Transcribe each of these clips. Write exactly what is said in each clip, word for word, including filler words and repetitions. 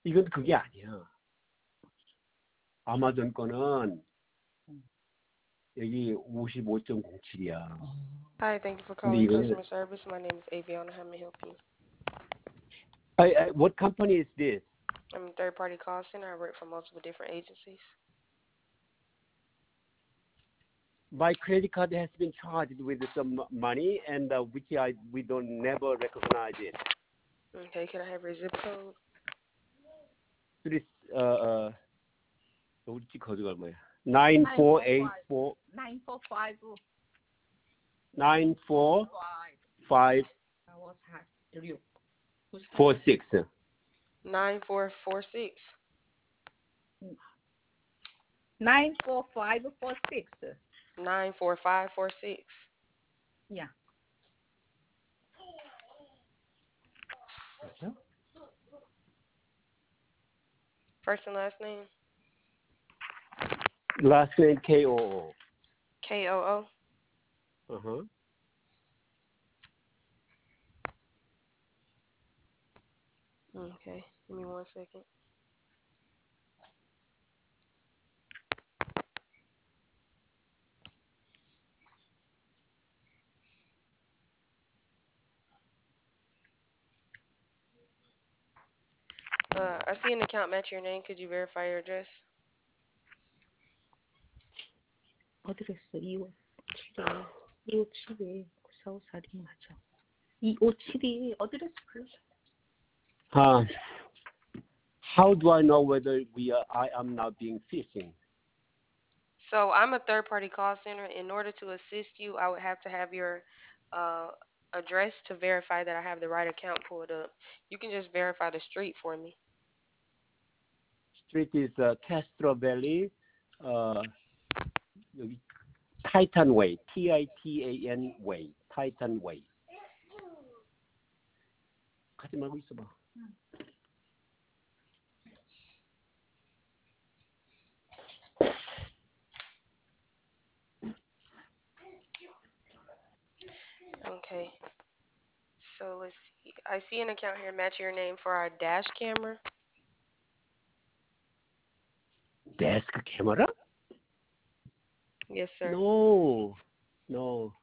이건 그게 아니야. 아마존 거는 여기 오십오 점 공칠이야. Hi, thank you for 근데 calling 이거는 customer service. My name is Aviana. How may I help you? I, I, what company is this? I'm a third-party call center. I work for multiple different agencies. My credit card has been charged with some money, and uh, which I we don't never recognize it. Okay, can I have your zip code? Please, uh, uh, 우리 집 거주가 얼마야? nine four eight four nine four five nine four five four six. Nine four four six. nine four five four six. Nine four five four six. Yeah. First and last name? Last name K O O. K O O. Uh huh. Okay, give me one second. Uh, I see an account match your name. Could you verify your address? 어드레스 이오칠이 이오칠이 구사오사이 맞아. 이오칠이 어드레스 불러줘. Uh, how do I know whether we are, I am not being phishing? So I'm a third-party call center. In order to assist you, I would have to have your uh, address to verify that I have the right account pulled up. You can just verify the street for me. Street is uh, Castro Valley, uh, 여기 Titan Way, T I T A N Way, Titan Way. 가지 말고 있어봐. Okay. So let's see. I see an account here match your name for our dash camera. Desk camera? Yes, sir. No, no.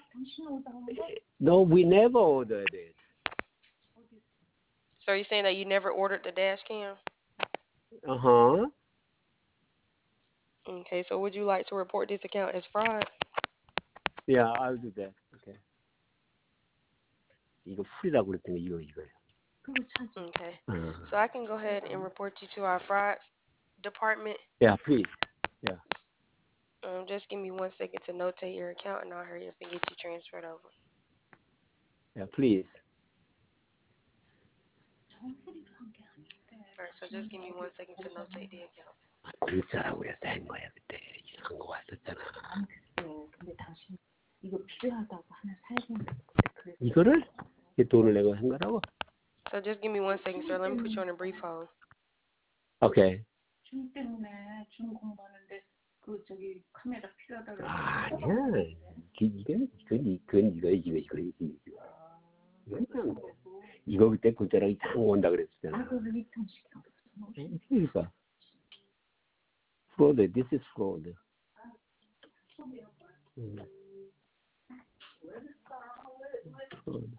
No, we never ordered it. So are you saying that you never ordered the dash cam? Uh-huh. Okay, so would you like to report this account as fraud? Yeah, I'll do that. Okay. 이거 풀이라고 그랬더니 이거 이거야. Okay. Uh, So I can go ahead and report you to our fraud department. yeah, please. Yeah. Um, just give me one second to notate your account, and I'll hurry up and get you transferred over. Yeah, please. Alright, so just give me one second to notate the account. 공짜라고 해서 한 거야 그때 이상한 거 왔었잖아. 근데 당신 이거 필요하다고 하나 사야 되는데 그래. 이거를 이 돈을 내고 한 거라고? So just give me one second, sir. Let me put you on a brief hold. Okay. 줌 때문에 줌 공부하는데 그 저기 카메라 필요하다고. 아니야. 이건 이건 이건 이거 이거 이거 이거. 이건 이거 그때 공짜라고 장 온다 그랬었잖아. 아, 그거 리턴 시켜. 그러니까. fraud. This is fraud. 음. fraud.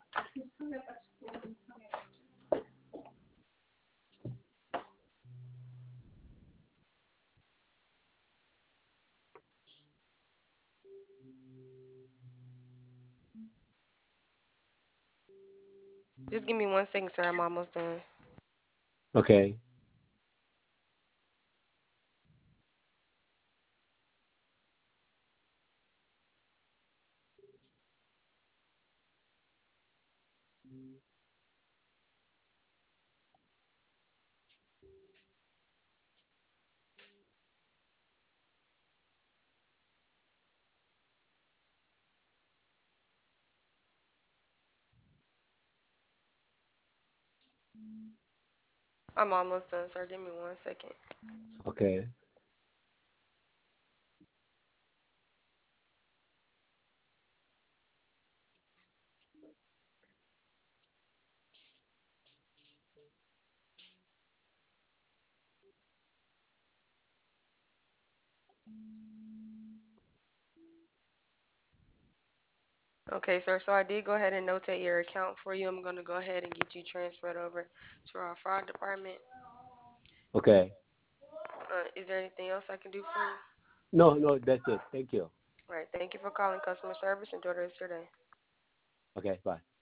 Just give me one second, sir. I'm almost done. Okay. I'm almost done, sir. Give me one second. Okay. Okay, sir. So I did go ahead and notate your account for you. I'm going to go ahead and get you transferred over to our fraud department. Okay. Uh, is there anything else I can do for you? No, no, that's it. Thank you. All right. Thank you for calling customer service. Enjoy the rest of your day. Okay, bye.